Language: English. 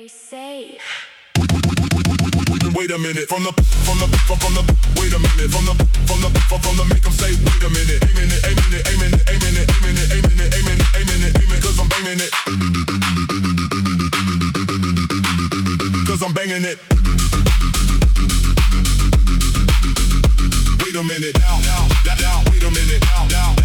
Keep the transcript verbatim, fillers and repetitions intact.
very safe. Wait a minute, from the, from the, from, from the, wait a minute, from the, from the, from, from the, make them say, wait a minute, aiming it, aiming it, aiming it, aiming it, aiming it, aiming it, aiming it, aiming it, aiming it, cause I'm banging it, cause I'm banging it. Wait a minute, now, now, now, now, wait a minute, now, now.